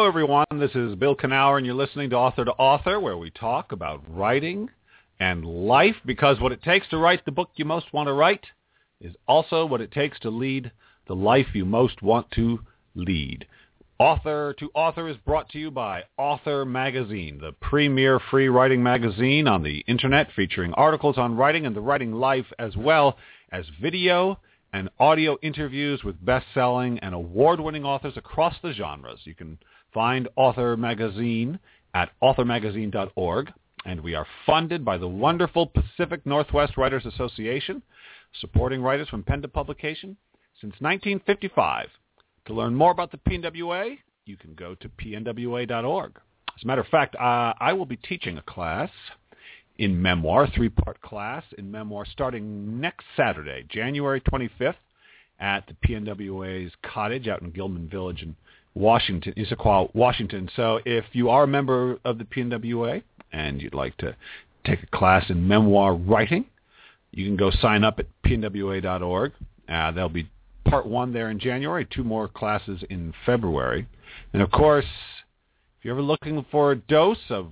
everyone. This is Bill Kenower, and you're listening to Author, where we talk about writing and life, because what it takes to write the book you most want to write is also what it takes to lead the life you most want to lead. Author to Author is brought to you by Author Magazine, the premier free writing magazine on the Internet, featuring articles on writing and the writing life, as well as video and audio interviews with best-selling and award-winning authors across the genres. You can find Author Magazine at authormagazine.org, and we are funded by the wonderful Pacific Northwest Writers Association, supporting writers from pen to publication since 1955. To learn more about the PNWA, you can go to pnwa.org. As a matter of fact, I will be teaching a class in memoir, a three-part class in memoir, starting next Saturday, January 25th, at the PNWA's cottage out in Gilman Village in Washington, Issaquah, Washington. So if you are a member of the PNWA and you'd like to take a class in memoir writing, you can go sign up at pnwa.org. There'll be part one there in January, 2 more classes in February. And, of course, if you're ever looking for a dose of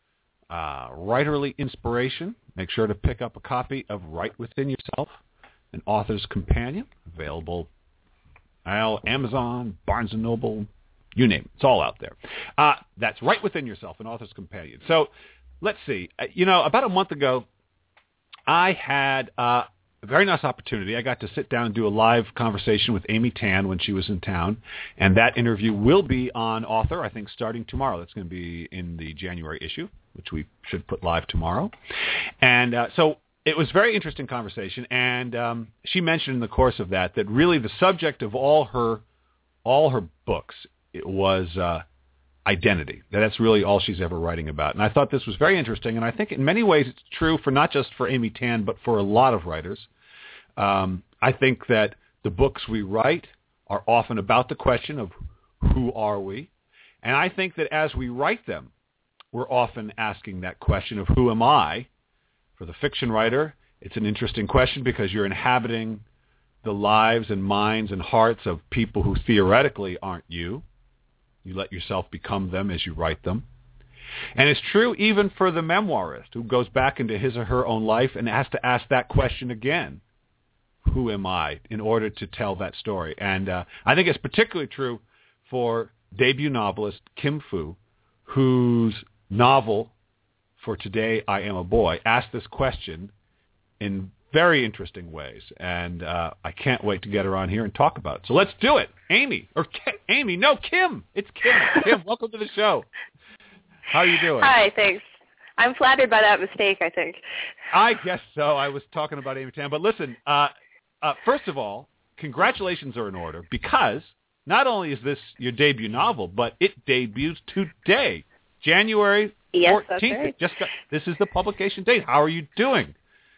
writerly inspiration, make sure to pick up a copy of Write Within Yourself, an author's companion, available at Amazon, Barnes & Noble, you name it. It's all out there. That's Write Within Yourself, an author's companion. So let's see. About a month ago, I had a very nice opportunity. I got to sit down and do a live conversation with Amy Tan when she was in town, and that interview will be on Author, I think, starting tomorrow. That's going to be in the January issue, which we should put live tomorrow. And so it was a very interesting conversation, and she mentioned in the course of that really the subject of all her books was identity. That's really all she's ever writing about. And I thought this was very interesting, and I think in many ways it's true for not just for Amy Tan, but for a lot of writers. I think that the books we write are often about the question of who are we? And I think that as we write them, we're often asking that question of who am I? For the fiction writer, it's an interesting question because you're inhabiting the lives and minds and hearts of people who theoretically aren't you. You let yourself become them as you write them. And it's true even for the memoirist who goes back into his or her own life and has to ask that question again. Who am I, in order to tell that story? And I think it's particularly true for debut novelist Kim Fu, whose novel, For Today I Am a Boy, asked this question in very interesting ways. And I can't wait to get her on here and talk about it. So let's do it. Kim. It's Kim. Kim, welcome to the show. How are you doing? Hi, thanks. I'm flattered by that mistake, I think. I guess so. I was talking about Amy Tan. But listen, first of all, congratulations are in order, because not only is this your debut novel, but it debuts today, January 14th. Yes, that's right. This is the publication date. How are you doing?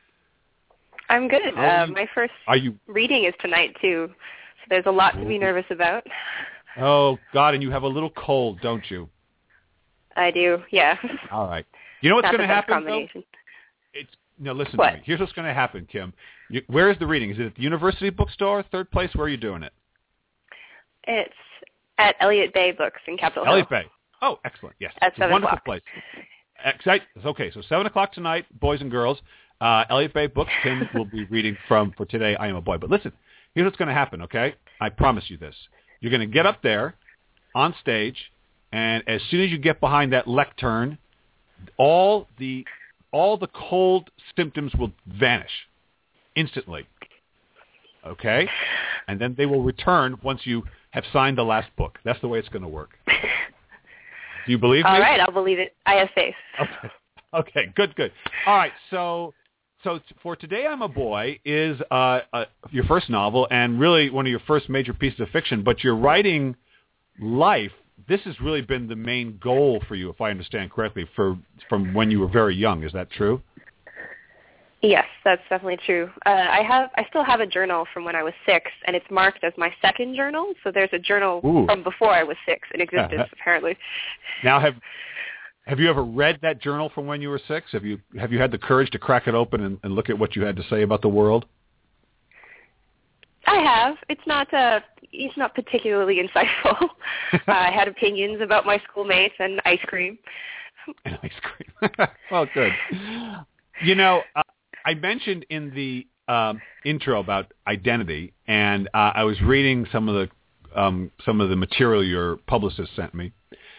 I'm good. My first reading is tonight, too, so there's a lot to be nervous about. Oh, God, and you have a little cold, don't you? I do, yeah. All right. You know what's going to happen, though? Listen What? to me. Here's what's going to happen, Kim. Where is the reading? Is it at the University Bookstore, Third Place? Where are you doing it? It's at Elliott Bay Books in Capitol Hill. Elliott Bay. Oh, excellent. Yes. At it's 7 a wonderful o'clock. place. Okay, so 7 o'clock tonight, boys and girls. Elliott Bay Books. Kim will be reading from For Today I Am a Boy. But listen, here's what's going to happen, okay? I promise you this. You're going to get up there on stage, and as soon as you get behind that lectern, all the cold symptoms will vanish instantly, okay? And then they will return once you have signed the last book. That's the way it's going to work. Do you believe me? All right, I'll believe it. I have faith. Okay, good. All right, so For Today I'm a Boy is your first novel and really one of your first major pieces of fiction, but you're writing life. This has really been the main goal for you, if I understand correctly, from when you were very young. Is that true? Yes, that's definitely true. I still have a journal from when I was 6, and it's marked as my second journal. So there's a journal from before I was 6 in existence, apparently. Now, have you ever read that journal from when you were 6? Have you had the courage to crack it open and look at what you had to say about the world? I have. It's not he's not particularly insightful. I had opinions about my schoolmates and ice cream. And ice cream. Well, good. You know, I mentioned in the intro about identity, and I was reading some of the material your publicist sent me,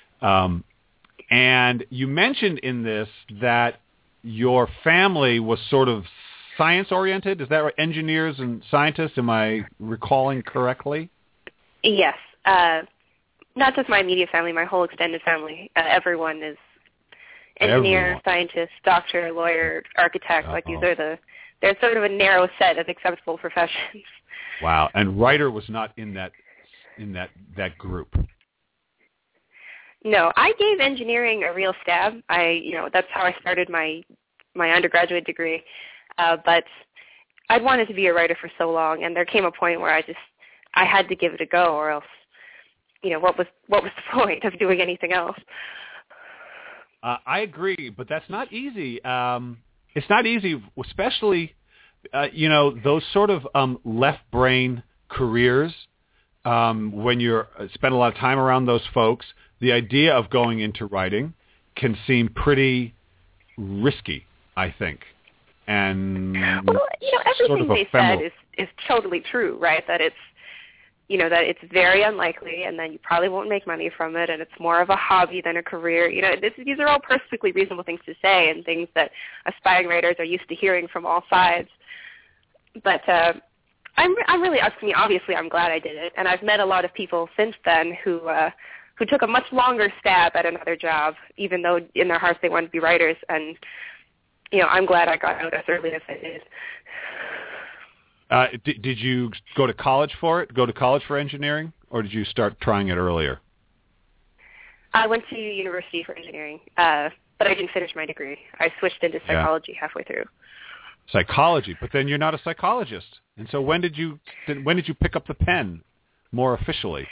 and you mentioned in this that your family was sort of science-oriented. Is that right? Engineers and scientists, am I recalling correctly? Yes. Not just my immediate family, my whole extended family. Everyone is engineer, scientist, doctor, lawyer, architect. Like there's sort of a narrow set of acceptable professions. Wow. And writer was not in that group. No, I gave engineering a real stab. That's how I started my undergraduate degree. But I'd wanted to be a writer for so long, and there came a point where I had to give it a go, or else, what was the point of doing anything else? I agree, but that's not easy. It's not easy, especially, those sort of left brain careers. When you spend a lot of time around those folks, the idea of going into writing can seem pretty risky, I think. And everything they said is totally true, right? That it's very unlikely, and then you probably won't make money from it, and it's more of a hobby than a career. These are all perfectly reasonable things to say, and things that aspiring writers are used to hearing from all sides. But I'm really, obviously I'm glad I did it, and I've met a lot of people since then who took a much longer stab at another job, even though in their hearts they wanted to be writers, and I'm glad I got out as early as I did. Did you go to college for it? Go to college for engineering, or did you start trying it earlier? I went to university for engineering, but I didn't finish my degree. I switched into psychology halfway through. Psychology, but then you're not a psychologist. And so when did you pick up the pen more officially?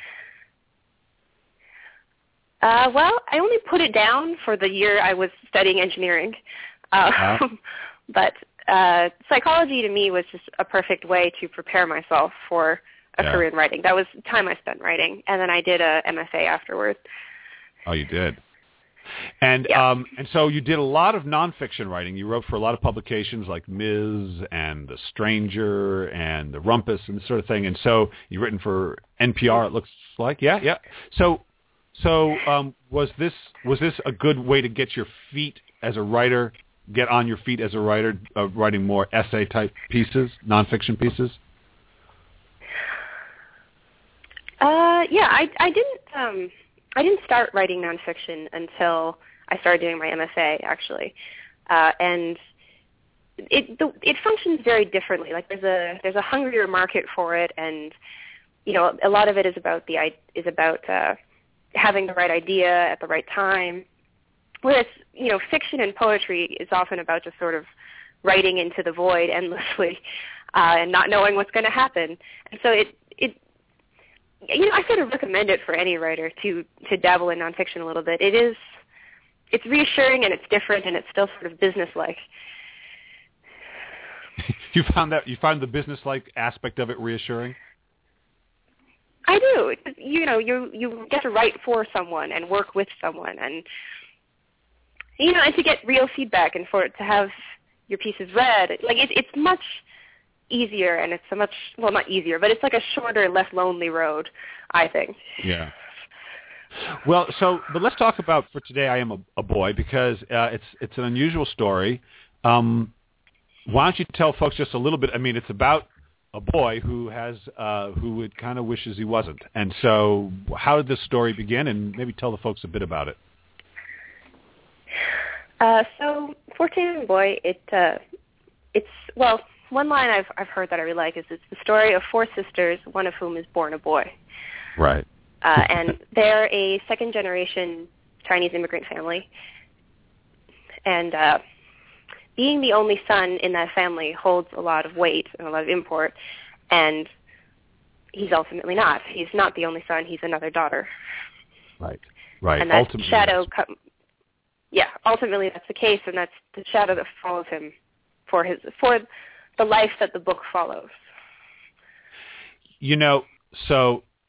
Well, I only put it down for the year I was studying engineering. But psychology to me was just a perfect way to prepare myself for a career in writing. That was time I spent writing, and then I did a MFA afterwards. Oh, you did? And and so you did a lot of nonfiction writing. You wrote for a lot of publications like Ms. and The Stranger and The Rumpus and this sort of thing. And so you've written for NPR, it looks like. Yeah. So was this a good way to get your feet as a writer? Get on your feet as a writer, writing more essay-type pieces, nonfiction pieces? I didn't start writing nonfiction until I started doing my MFA, actually, and it functions very differently. Like there's a hungrier market for it, and a lot of it is about having the right idea at the right time. Whereas, fiction and poetry is often about just sort of writing into the void endlessly and not knowing what's going to happen. And so I sort of recommend it for any writer to dabble in nonfiction a little bit. It's reassuring and it's different and it's still sort of businesslike. You found the businesslike aspect of it reassuring? I do. You get to write for someone and work with someone and to get real feedback and for it to have your pieces read. Like it's much easier, and it's not easier, but it's like a shorter, less lonely road, I think. Yeah. Well, but let's talk about, for today, I Am a Boy, because it's an unusual story. Why don't you tell folks just a little bit? I mean, it's about a boy who kind of wishes he wasn't. And so how did this story begin? And maybe tell the folks a bit about it. So, 14 Boy, it's one line I've heard that I really like is it's the story of four sisters, one of whom is born a boy. Right. And they're a second-generation Chinese immigrant family. And being the only son in that family holds a lot of weight and a lot of import, and he's ultimately not. He's not the only son. He's another daughter. Right. And that shadow... ultimately that's the case, and that's the shadow that follows him for the life that the book follows. So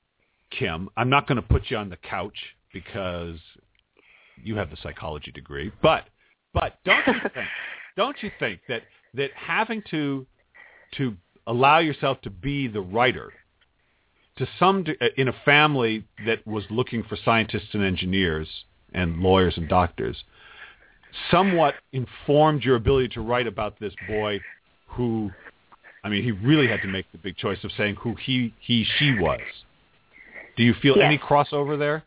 Kim, I'm not going to put you on the couch because you have the psychology degree, but don't you think that having to allow yourself to be the writer to in a family that was looking for scientists and engineers and lawyers and doctors somewhat informed your ability to write about this boy who, I mean, he really had to make the big choice of saying who she was. Do you feel any crossover there?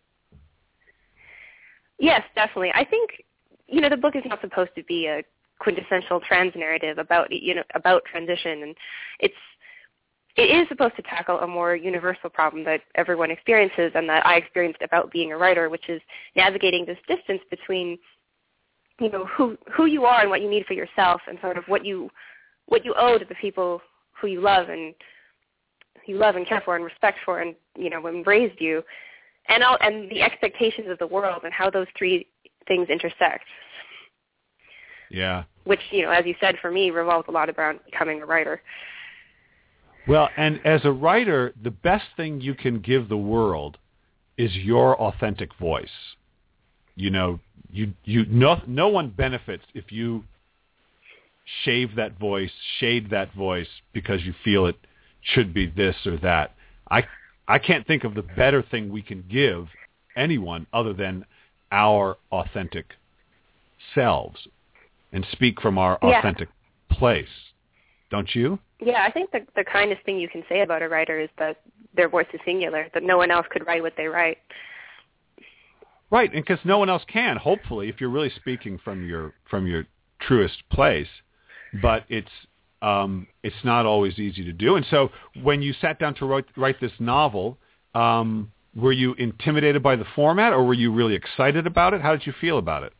Yes, definitely. I think, the book is not supposed to be a quintessential trans narrative about transition, and it is supposed to tackle a more universal problem that everyone experiences and that I experienced about being a writer, which is navigating this distance between, who you are and what you need for yourself, and sort of what you owe to the people who you love and care for and respect for and when raised you, and the expectations of the world and how those three things intersect. Yeah. Which, as you said, for me, revolves a lot around becoming a writer. Well, and as a writer, the best thing you can give the world is your authentic voice. No one benefits if you shade that voice because you feel it should be this or that. I can't think of the better thing we can give anyone other than our authentic selves and speak from our authentic place. Don't you? Yeah, I think the kindest thing you can say about a writer is that their voice is singular, that no one else could write what they write. Right, and because no one else can, hopefully, if you're really speaking from your truest place. But it's not always easy to do. And so when you sat down to write this novel, were you intimidated by the format, or were you really excited about it? How did you feel about it?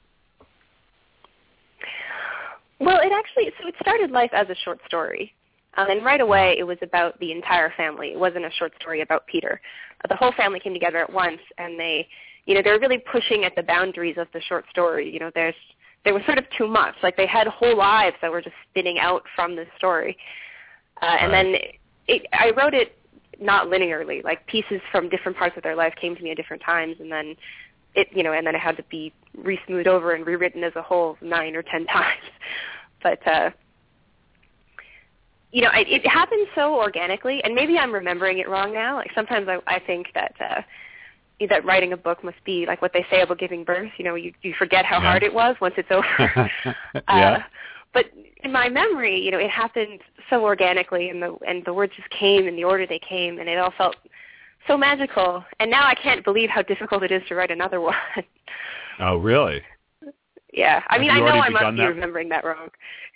Well, it started life as a short story. And right away, it was about the entire family. It wasn't a short story about Peter. The whole family came together at once, and they were really pushing at the boundaries of the short story. There was sort of too much. Like, they had whole lives that were just spinning out from this story. And then I wrote it not linearly. Like, pieces from different parts of their life came to me at different times, and then it had to be re-smoothed over and rewritten as a whole 9 or 10 times. But it happened so organically, and maybe I'm remembering it wrong now. Like, sometimes I think that writing a book must be like what they say about giving birth. You forget how hard it was once it's over. But in my memory, it happened so organically, and the words just came in the order they came, and it all felt so magical. And now I can't believe how difficult it is to write another one. Oh, really? Yeah. I mean, I know I must be remembering that wrong.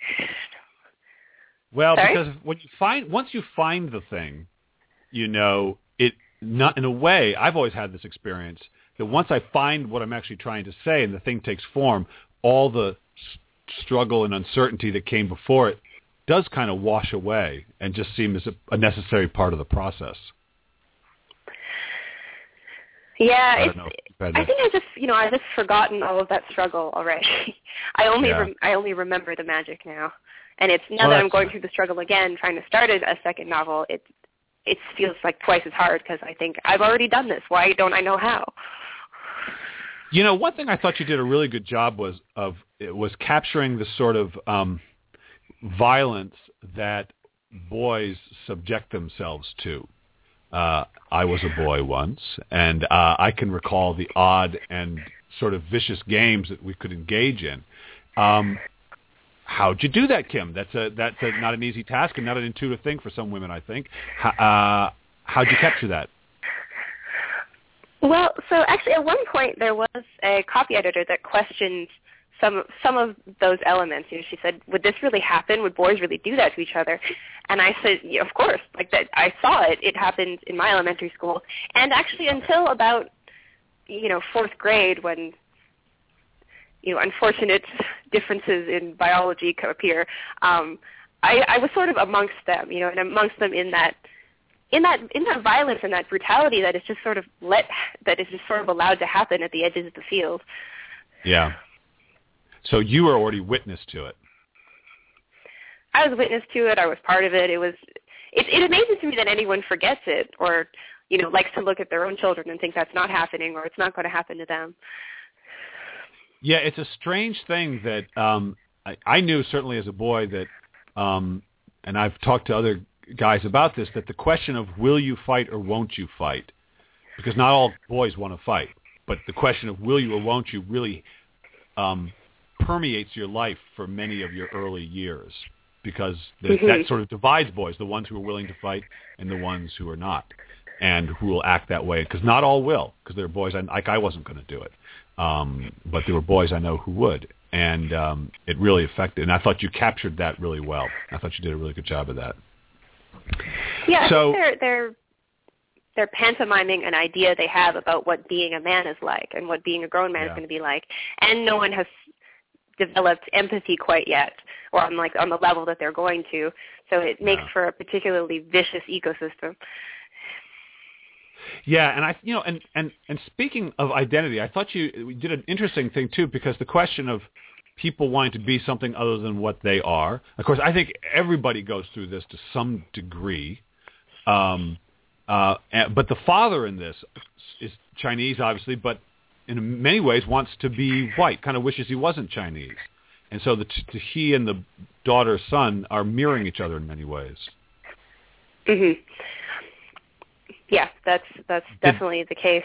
Well, sorry? Because once you find the thing, not in a way, I've always had this experience that once I find what I'm actually trying to say and the thing takes form, all the struggle and uncertainty that came before it does kind of wash away and just seem as a necessary part of the process. Yeah, I think I've just forgotten all of that struggle already. I only remember the magic now, and it's now that I'm going through the struggle again, trying to start a second novel. It feels like twice as hard because I think I've already done this. Why don't I know how? One thing I thought you did a really good job was capturing the sort of violence that boys subject themselves to. I was a boy once, and I can recall the odd and sort of vicious games that we could engage in. How'd you do that, Kim? That's not an easy task and not an intuitive thing for some women, I think. How'd you capture that? Well, so actually at one point there was a copy editor that questioned some of those elements. She said, would this really happen? Would boys really do that to each other? And I said, yeah, of course. Like, that, I saw it. It happened in my elementary school. And actually until about, fourth grade, when unfortunate differences in biology appear, I was sort of amongst them, and amongst them in that violence and that brutality that is just sort of allowed to happen at the edges of the field. Yeah. So you were already witness to it. I was witness to it. I was part of it. It amazes me that anyone forgets it or likes to look at their own children and think that's not happening or it's not going to happen to them. Yeah, it's a strange thing that I knew certainly as a boy that, and I've talked to other guys about this, that the question of will you fight or won't you fight, because not all boys want to fight, but the question of will you or won't you really permeates your life for many of your early years, because that sort of divides boys, the ones who are willing to fight and the ones who are not, and who will act that way, because not all will, because there are boys, like I wasn't going to do it, but there were boys I know who would, and it really affected, and I thought you captured that really well. I thought you did a really good job of that. Yeah, so, I think they're pantomiming an idea they have about what being a man is like and what being a grown man is going to be like, and no one has developed empathy quite yet, or on the level that they're going to. So it makes for a particularly vicious ecosystem. Yeah, and and speaking of identity, I thought you did an interesting thing too, because the question of people wanting to be something other than what they are. Of course, I think everybody goes through this to some degree. But the father in this is Chinese, obviously, but in many ways wants to be white, kind of wishes he wasn't Chinese. And so he and the daughter's son are mirroring each other in many ways. Mm-hmm. Yeah, that's definitely the case.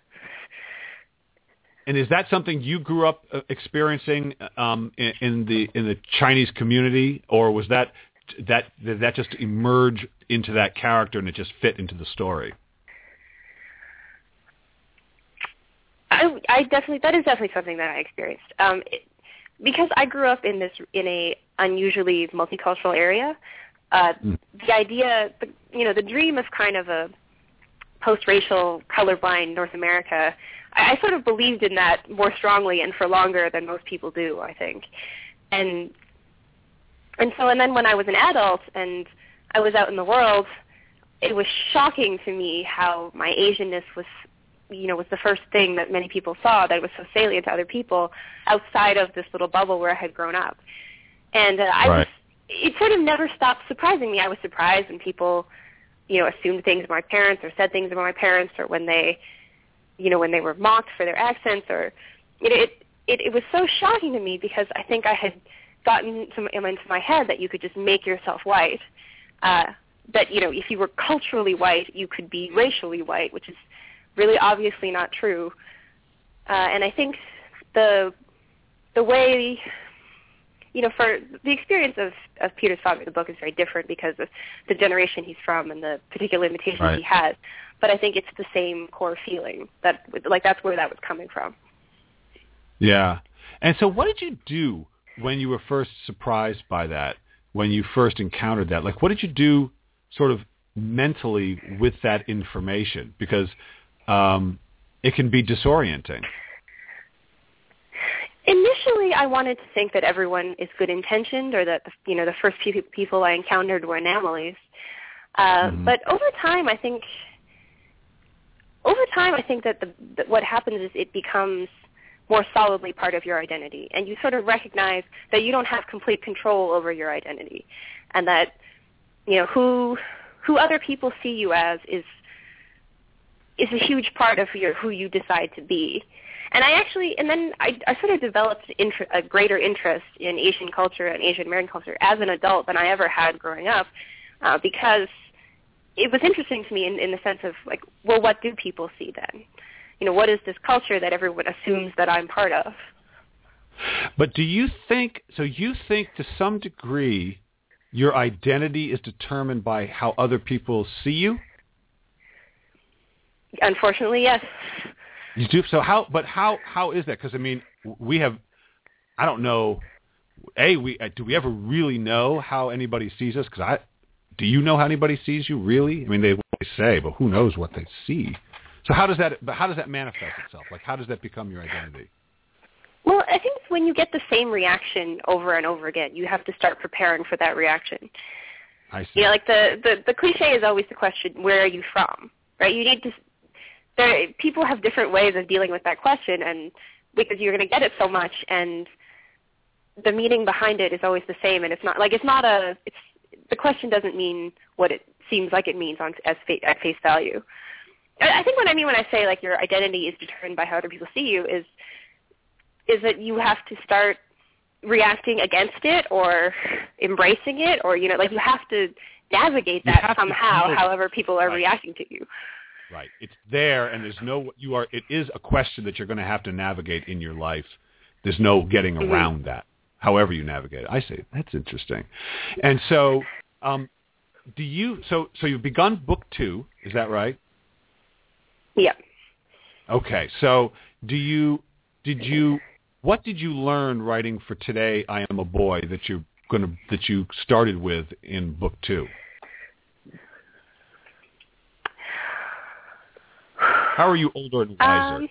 And is that something you grew up experiencing in the Chinese community, or was that did that just emerge into that character and it just fit into the story? I definitely, that is definitely something that I experienced. Because I grew up in a unusually multicultural area. The idea, the dream of kind of a post-racial, colorblind North America, I sort of believed in that more strongly and for longer than most people do, I think. And then when I was an adult and I was out in the world, it was shocking to me how my Asianness was the first thing that many people saw, that was so salient to other people outside of this little bubble where I had grown up. And it sort of never stopped surprising me. I was surprised when people, assumed things about my parents or said things about my parents, or when they were mocked for their accents, or it was so shocking to me, because I think I had gotten into my head that you could just make yourself white, that if you were culturally white, you could be racially white, which is really obviously not true. And I think the way, for the experience of Peter's father, the book is very different because of the generation he's from and the particular limitations he has. But I think it's the same core feeling that's where that was coming from. Yeah. And so what did you do when you were first surprised by that, when you first encountered that? Like, what did you do sort of mentally with that information? Because it can be disorienting. Initially, I wanted to think that everyone is good-intentioned, or that the first few people I encountered were anomalies. But over time, I think that what happens is it becomes more solidly part of your identity, and you sort of recognize that you don't have complete control over your identity, and that who other people see you as is a huge part of who you decide to be. And then I sort of developed a greater interest in Asian culture and Asian American culture as an adult than I ever had growing up, because it was interesting to me in the sense of, like, well, what do people see then? What is this culture that everyone assumes that I'm part of? But do you think to some degree your identity is determined by how other people see you? Unfortunately, yes. You do? So how is that? Because, we have, I don't know, do we ever really know how anybody sees us? Because do you know how anybody sees you, really? They say, but who knows what they see? So how does that manifest itself? Like, how does that become your identity? Well, I think when you get the same reaction over and over again, you have to start preparing for that reaction. I see. The cliche is always the question, where are you from? Right? You need to. People have different ways of dealing with that question, and because you're going to get it so much, and the meaning behind it is always the same, and the question doesn't mean what it seems like it means at face value. I think what I mean when I say like your identity is determined by how other people see you is that you have to start reacting against it or embracing it, or like you have to navigate that somehow, however people are reacting to you. Right. It's there, and it is a question that you're going to have to navigate in your life. There's no getting around that, however you navigate it. I see. That's interesting. And so, so you've begun book 2, is that right? Yeah. Okay. So what did you learn writing for Today I Am a Boy that you started with in book 2? How are you older and wiser?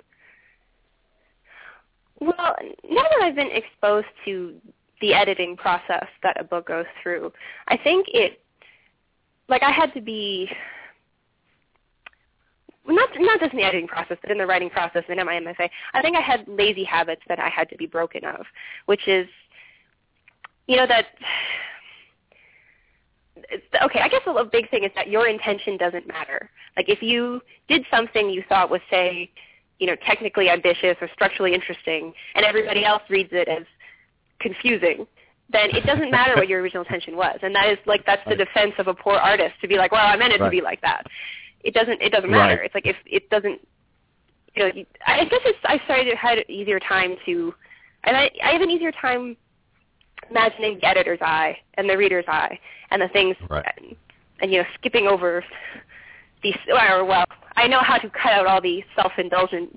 Well, now that I've been exposed to the editing process that a book goes through, I think I had to be, not just in the editing process, but in the writing process and in my MFA, I think I had lazy habits that I had to be broken of, which is, that, okay, I guess a big thing is that your intention doesn't matter. Like if you did something you thought was, say, technically ambitious or structurally interesting, and everybody else reads it as confusing, then it doesn't matter what your original intention was. And that is that's the defense of a poor artist, to be like, well, I meant it to be like that. It doesn't matter. It's like if it doesn't, I guess I started to have an easier time I have an easier time imagining the editor's eye and the reader's eye and the things, and skipping over these, well, I know how to cut out all the self-indulgent,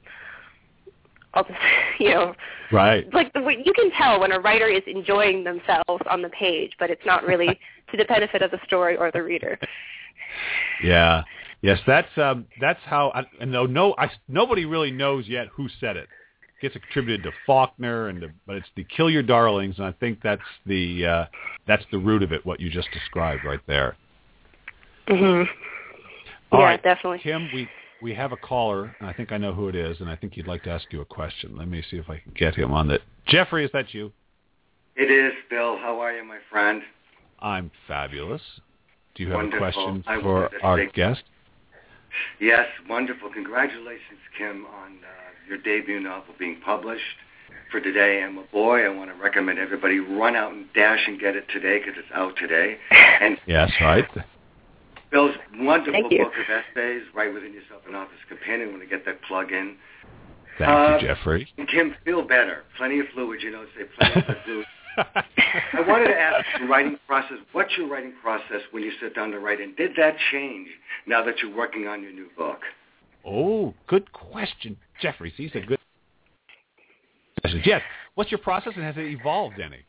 right. Like you can tell when a writer is enjoying themselves on the page, but it's not really to the benefit of the story or the reader. Yeah. Yes, that's how. Nobody really knows yet who said it. It gets attributed to Faulkner, but it's the "Kill Your Darlings," and I think that's the root of it. What you just described right there. Mm-hmm. All right, definitely. Kim, we have a caller, and I think I know who it is, and I think he'd like to ask you a question. Let me see if I can get him on that. Jeffrey, is that you? It is, Bill. How are you, my friend? I'm fabulous. Do you have Wonderful. A question for our guest? Yes, wonderful. Congratulations, Kim, on your debut novel being published. For Today I'm a Boy, I want to recommend everybody run out and dash and get it today because it's out today. And yes, right. Bill's wonderful book of essays, Write Within Yourself, an Author's Companion. I want to get that plug in. Thank you, Jeffrey. And Kim, feel better. Plenty of fluid, say plenty of fluid. I wanted to ask your writing process. What's your writing process when you sit down to write, and did that change now that you're working on your new book? Oh, good question, Jeffrey. These are good questions. Yes. What's your process, and has it evolved any?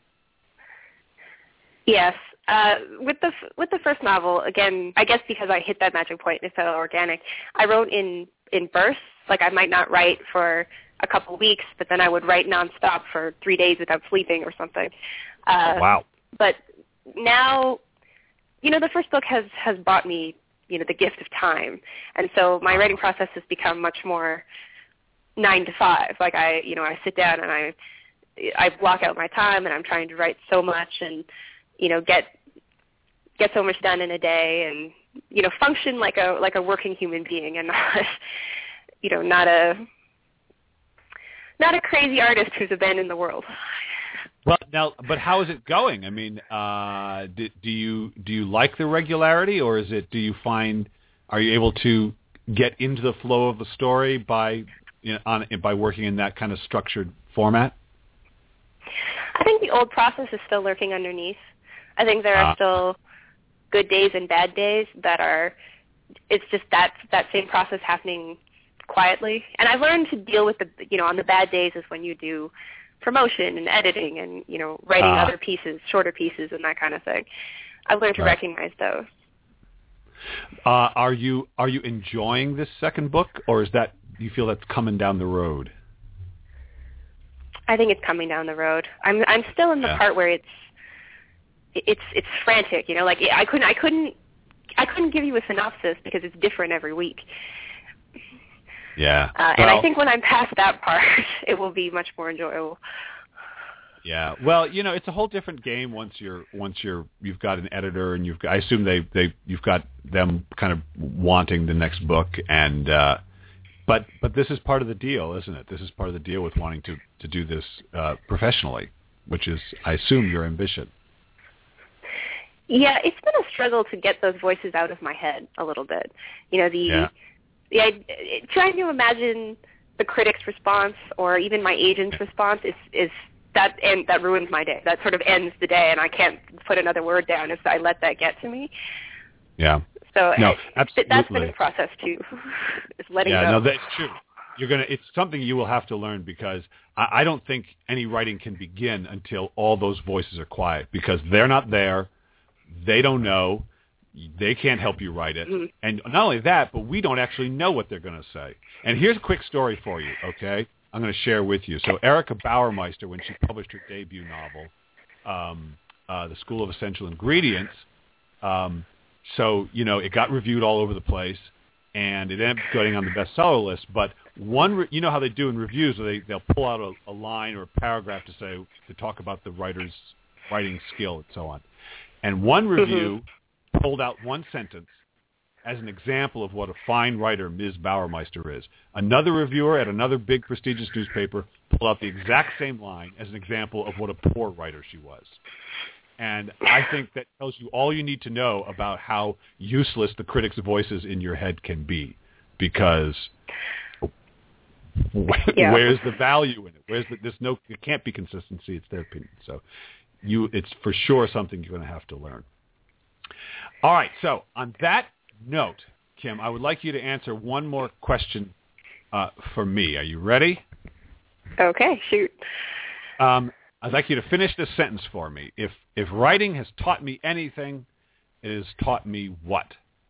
Yes. With the first novel, again, I guess because I hit that magic point and it felt organic, I wrote in bursts. Like I might not write for a couple of weeks, but then I would write nonstop for 3 days without sleeping or something. Wow. But now, the first book has brought me, the gift of time. And so my writing process has become much more 9 to 5. Like I sit down and I block out my time, and I'm trying to write so much and, get so much done in a day and, function like a working human being and not, not a crazy artist who's abandoned the world. Well, now, but how is it going? I mean, do you like the regularity, or are you able to get into the flow of the story by working in that kind of structured format? I think the old process is still lurking underneath. I think there are still good days and bad days it's just that same process happening quietly. And I've learned to deal with on the bad days is when you do promotion and editing and, writing other pieces, shorter pieces and that kind of thing. I've learned to recognize those. Are you enjoying this second book, or do you feel that's coming down the road? I think it's coming down the road. I'm still in the part where it's frantic, like I couldn't give you a synopsis because it's different every week. Yeah. And I think when I'm past that part, it will be much more enjoyable. Yeah. Well, it's a whole different game once you've got an editor and I assume you've got them kind of wanting the next book and but this is part of the deal, isn't it? This is part of the deal with wanting to do this professionally, which is, I assume, your ambition. Yeah, it's been a struggle to get those voices out of my head a little bit. Trying to imagine the critic's response or even my agent's response is that ruins my day. That sort of ends the day, and I can't put another word down if I let that get to me. Yeah. So no, absolutely. That's been a process too. It's letting go. Yeah, no, that's true. It's something you will have to learn because I don't think any writing can begin until all those voices are quiet because they're not there. They don't know. They can't help you write it. Mm-hmm. And not only that, but we don't actually know what they're going to say. And here's a quick story for you, okay? I'm going to share with you. So Erica Bauermeister, when she published her debut novel, The School of Essential Ingredients, it got reviewed all over the place, and it ended up getting on the bestseller list. But you know how they do in reviews, where they'll pull out a line or a paragraph to talk about the writer's writing skill and so on. And one review pulled out one sentence as an example of what a fine writer Ms. Bauermeister is. Another reviewer at another big prestigious newspaper pulled out the exact same line as an example of what a poor writer she was. And I think that tells you all you need to know about how useless the critics' voices in your head can be, because where's the value in it? It can't be consistency. It's their opinion. So it's for sure something you're going to have to learn. All right. So on that note, Kim, I would like you to answer one more question for me. Are you ready? Okay, shoot. I'd like you to finish this sentence for me. If writing has taught me anything, it has taught me what?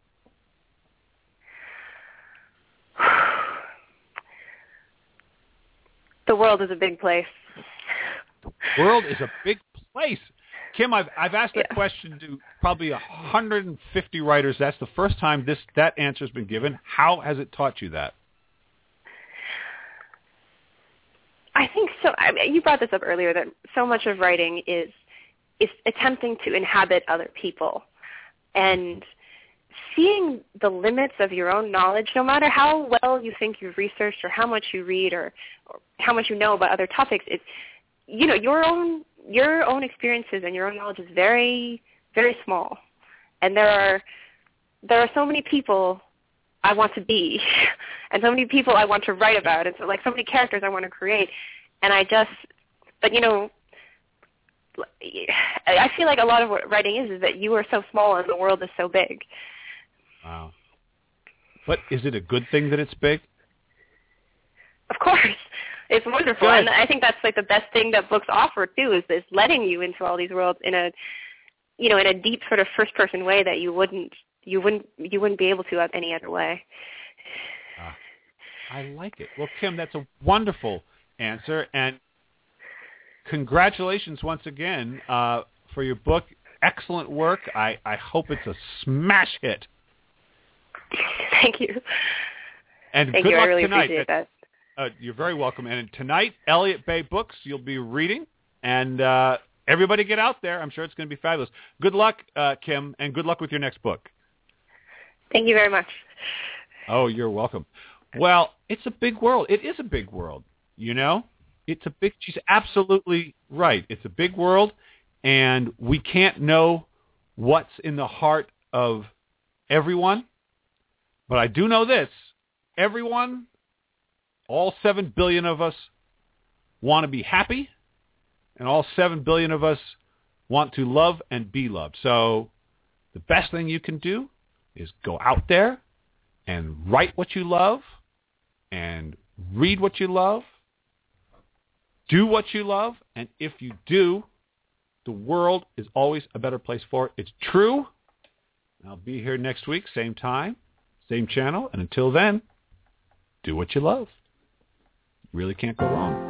The world is a big place. The world is a big place. Kim, I've asked that question to probably 150 writers. That's the first time that answer has been given. How has it taught you that? I think so. I mean, you brought this up earlier, that so much of writing is attempting to inhabit other people and seeing the limits of your own knowledge, no matter how well you think you've researched or how much you read or how much you know about other topics. It's, your own experiences and your own knowledge is very, very small. And there are so many people I want to be and so many people I want to write about, and so many characters I want to create. And I feel like a lot of what writing is that you are so small and the world is so big. Wow. But is it a good thing that it's big? Of course. It's wonderful. Good. And I think that's the best thing that books offer too, is letting you into all these worlds in a deep sort of first person way that you wouldn't be able to any other way. I like it. Well, Kim, that's a wonderful answer, and congratulations once again for your book. Excellent work. I hope it's a smash hit. Thank you. And Thank good you. luck I really tonight. Appreciate that. You're very welcome. And tonight, Elliott Bay Books, you'll be reading, and everybody get out there. I'm sure it's going to be fabulous. Good luck, Kim, and good luck with your next book. Thank you very much. Oh, you're welcome. Well, it's a big world. It is a big world, she's absolutely right. It's a big world, and we can't know what's in the heart of everyone. But I do know this. Everyone, all 7 billion of us, want to be happy, and all 7 billion of us want to love and be loved. So the best thing you can do is go out there and write what you love and read what you love, do what you love, and if you do, the world is always a better place for it. It's true. I'll be here next week, same time, same channel, and until then, do what you love. Really can't go wrong.